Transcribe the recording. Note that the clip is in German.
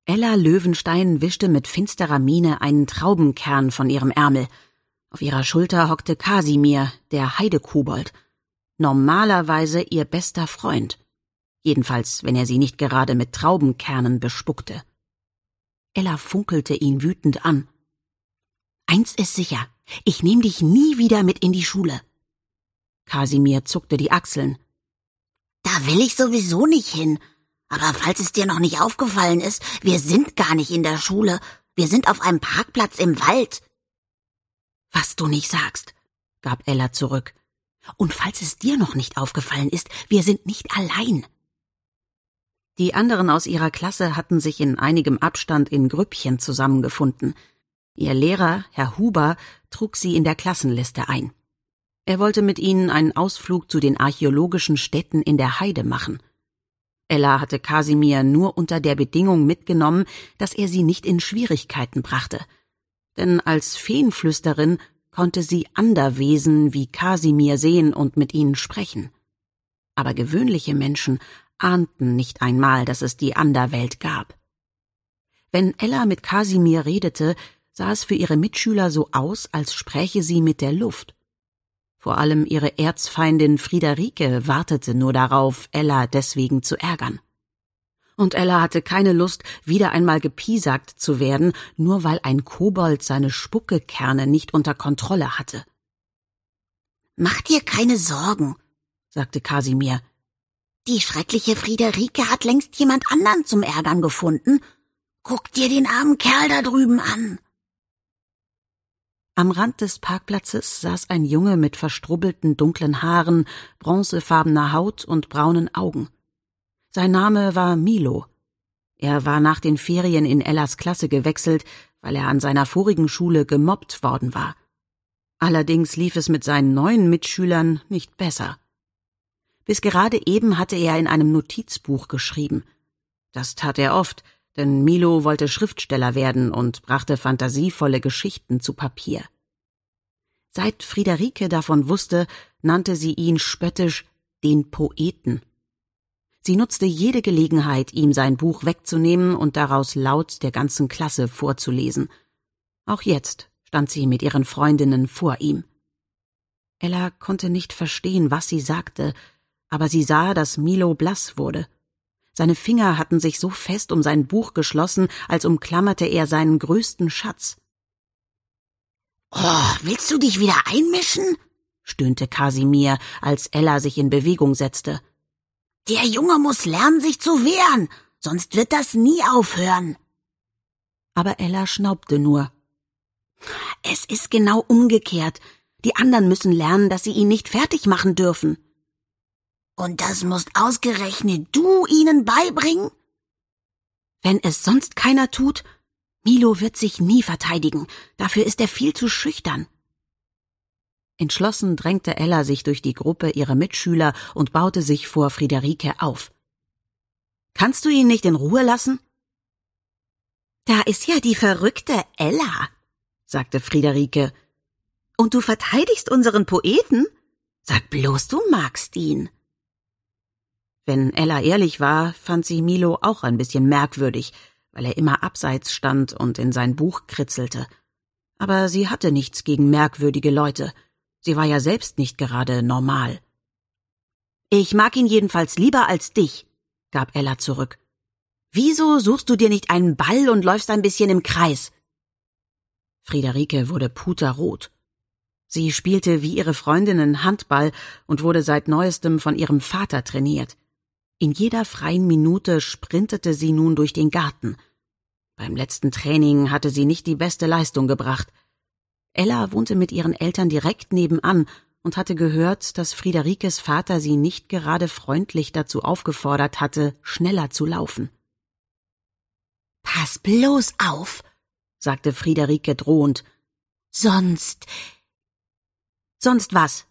Ella Löwenstein wischte mit finsterer Miene einen Traubenkern von ihrem Ärmel. Auf ihrer Schulter hockte Kasimir, der Heidekobold. Normalerweise ihr bester Freund. Jedenfalls, wenn er sie nicht gerade mit Traubenkernen bespuckte. Ella funkelte ihn wütend an. »Eins ist sicher, ich nehm dich nie wieder mit in die Schule.« Kasimir zuckte die Achseln. »Da will ich sowieso nicht hin. Aber falls es dir noch nicht aufgefallen ist, wir sind gar nicht in der Schule. Wir sind auf einem Parkplatz im Wald.« »Was du nicht sagst«, gab Ella zurück. »Und falls es dir noch nicht aufgefallen ist, wir sind nicht allein.« Die anderen aus ihrer Klasse hatten sich in einigem Abstand in Grüppchen zusammengefunden. Ihr Lehrer, Herr Huber, trug sie in der Klassenliste ein. Er wollte mit ihnen einen Ausflug zu den archäologischen Stätten in der Heide machen. Ella hatte Kasimir nur unter der Bedingung mitgenommen, dass er sie nicht in Schwierigkeiten brachte. Denn als Feenflüsterin konnte sie Anderwesen wie Kasimir sehen und mit ihnen sprechen. Aber gewöhnliche Menschen ahnten nicht einmal, dass es die Anderwelt gab. Wenn Ella mit Kasimir redete, sah es für ihre Mitschüler so aus, als spräche sie mit der Luft. Vor allem ihre Erzfeindin Friederike wartete nur darauf, Ella deswegen zu ärgern. Und Ella hatte keine Lust, wieder einmal gepiesackt zu werden, nur weil ein Kobold seine Spuckekerne nicht unter Kontrolle hatte. »Mach dir keine Sorgen«, sagte Kasimir. »Die schreckliche Friederike hat längst jemand anderen zum Ärgern gefunden. Guck dir den armen Kerl da drüben an.« Am Rand des Parkplatzes saß ein Junge mit verstrubbelten dunklen Haaren, bronzefarbener Haut und braunen Augen. Sein Name war Milo. Er war nach den Ferien in Ellas Klasse gewechselt, weil er an seiner vorigen Schule gemobbt worden war. Allerdings lief es mit seinen neuen Mitschülern nicht besser. Bis gerade eben hatte er in einem Notizbuch geschrieben. Das tat er oft, denn Milo wollte Schriftsteller werden und brachte fantasievolle Geschichten zu Papier. Seit Friederike davon wusste, nannte sie ihn spöttisch den Poeten. Sie nutzte jede Gelegenheit, ihm sein Buch wegzunehmen und daraus laut der ganzen Klasse vorzulesen. Auch jetzt stand sie mit ihren Freundinnen vor ihm. Ella konnte nicht verstehen, was sie sagte, aber sie sah, dass Milo blass wurde. Seine Finger hatten sich so fest um sein Buch geschlossen, als umklammerte er seinen größten Schatz. »Oh, willst du dich wieder einmischen?« stöhnte Kasimir, als Ella sich in Bewegung setzte. »Der Junge muss lernen, sich zu wehren, sonst wird das nie aufhören.« Aber Ella schnaubte nur. »Es ist genau umgekehrt. Die anderen müssen lernen, dass sie ihn nicht fertig machen dürfen.« »Und das musst ausgerechnet du ihnen beibringen?« »Wenn es sonst keiner tut, Milo wird sich nie verteidigen. Dafür ist er viel zu schüchtern.« Entschlossen drängte Ella sich durch die Gruppe ihrer Mitschüler und baute sich vor Friederike auf. »Kannst du ihn nicht in Ruhe lassen?« »Da ist ja die verrückte Ella«, sagte Friederike. »Und du verteidigst unseren Poeten? Sag bloß, du magst ihn.« Wenn Ella ehrlich war, fand sie Milo auch ein bisschen merkwürdig, weil er immer abseits stand und in sein Buch kritzelte. Aber sie hatte nichts gegen merkwürdige Leute. Sie war ja selbst nicht gerade normal. »Ich mag ihn jedenfalls lieber als dich«, gab Ella zurück. »Wieso suchst du dir nicht einen Ball und läufst ein bisschen im Kreis?« Friederike wurde puterrot. Sie spielte wie ihre Freundinnen Handball und wurde seit Neuestem von ihrem Vater trainiert. In jeder freien Minute sprintete sie nun durch den Garten. Beim letzten Training hatte sie nicht die beste Leistung gebracht. Ella wohnte mit ihren Eltern direkt nebenan und hatte gehört, dass Friederikes Vater sie nicht gerade freundlich dazu aufgefordert hatte, schneller zu laufen. »Pass bloß auf«, sagte Friederike drohend. »Sonst...« »Sonst was?«